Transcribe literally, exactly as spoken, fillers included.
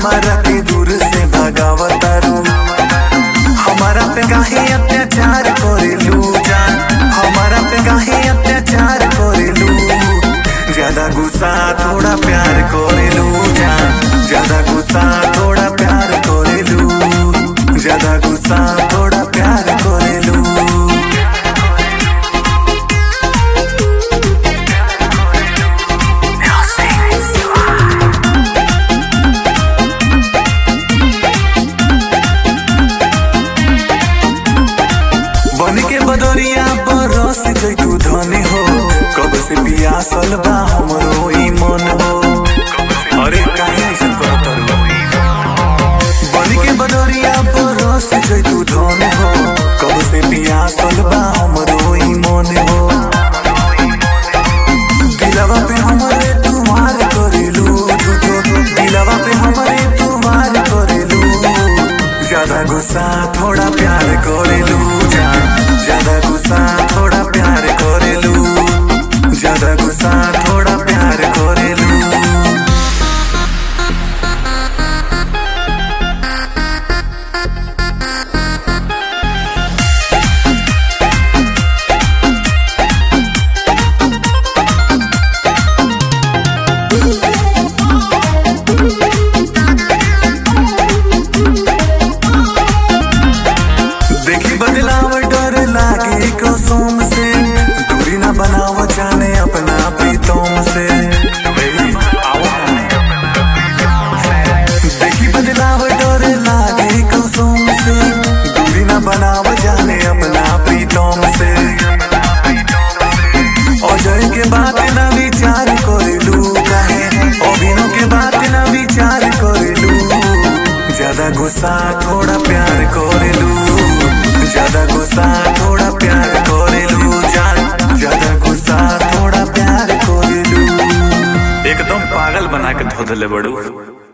हमारा के दूर से भगावतारू। हमारा पे काहे अत्याचार करेलू जान, हमारा पे काहे अत्याचार करेलू। ज्यादा गुस्सा थोड़ा प्यार करेलू जान, ज्यादा गुस्सा थोड़ा प्यार करेलू, ज्यादा गुस्सा थोड़ा प्यार करेलू। बन के बदरिया बरस जैतू धनी हो, कब से पियासल बा हमरो ई मन हो। अरे काहे ऐसा करत रू, बन के बदरिया बरस जैतू धनी हो, कब से पियासल बा हमरो ई मन हो। दिलवा पे हमरे तुम्हार करेलू झूठो, दिलवा पे हमरे तुम्हार करेलू। ज्यादा गुस्सा थोड़ा प्यार करेलू जान, ज्यादा गुस्सा थोड़ा प्यार करेलू, ज्यादा गुस्सा थोड़ा प्यार करेलू। देखी बदलाव डर लागे कसम से, दूरी ना बनाव जाने अपना प्रीतम से। देखी बदलाव डर लागे कसम से, दूरी ना बनाव जाने अपना प्रीतम से। अजय के बात ना विचार करेलू काहे, अभिनव के बात ना विचार करेलू। ज्यादा गुस्सा थोड़ा प्यार करेलू, ज्यादा गुस्सा थोड़ा प्यार करेलू जान, ज्यादा गुस्सा थोड़ा प्यार करेलू। एकदम पागल बना के धो देले बड़ू।